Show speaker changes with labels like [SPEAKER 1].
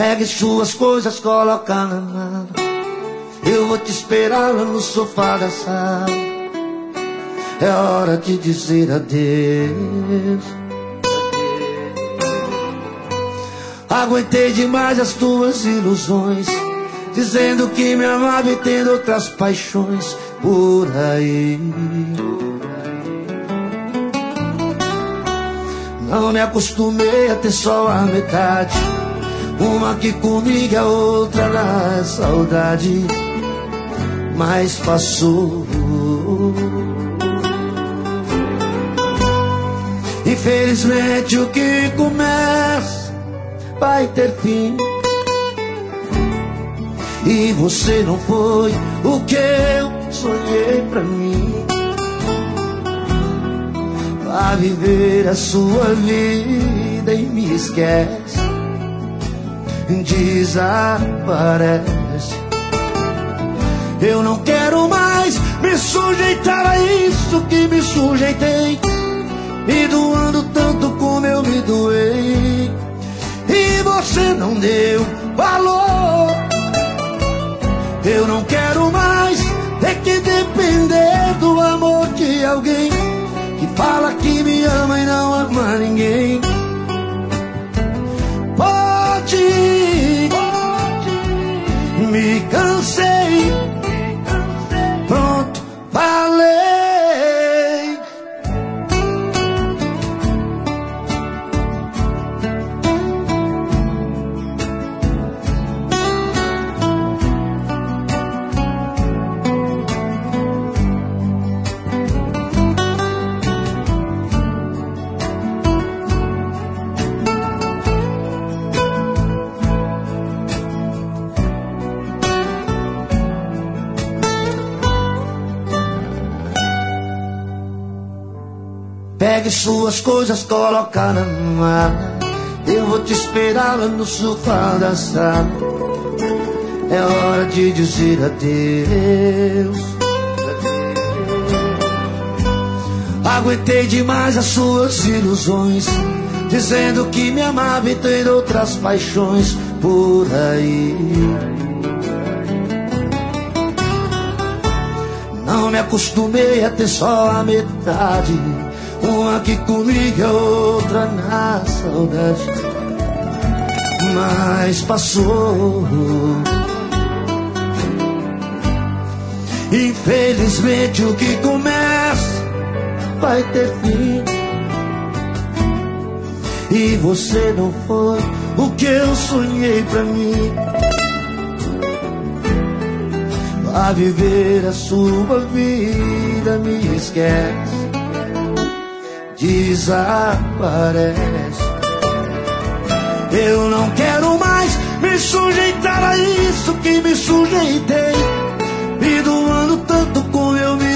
[SPEAKER 1] Pegue suas coisas, coloca na mala. Eu vou te esperar lá no sofá da sala. É hora de dizer adeus. Aguentei demais as tuas ilusões, dizendo que me amava e tendo outras paixões por aí. Não me acostumei a ter só a metade, uma aqui comigo, a outra na saudade. Mas passou. Infelizmente o que começa vai ter fim, e você não foi o que eu sonhei pra mim. Vá viver a sua vida e me esquece, desaparece. Eu não quero mais me sujeitar a isso que me sujeitei, me doando tanto como eu me doei, e você não deu valor. Eu não quero mais ter que depender do amor de alguém que fala que me ama e não ama ninguém. Pode, me cansei, pronto, falei. Pegue suas coisas, coloca na mala. Eu vou te esperar lá no sofá da sala. É hora de dizer adeus. Aguentei demais as suas ilusões, dizendo que me amava e tendo outras paixões por aí. Não me acostumei a ter só a metade, uma aqui comigo, a outra na saudade. Mas passou. Infelizmente o que começa vai ter fim, e você não foi o que eu sonhei pra mim. Vá viver a sua vida, me esquece, desaparece. Eu não quero mais me sujeitar a isso que me sujeitei, me doando tanto como eu me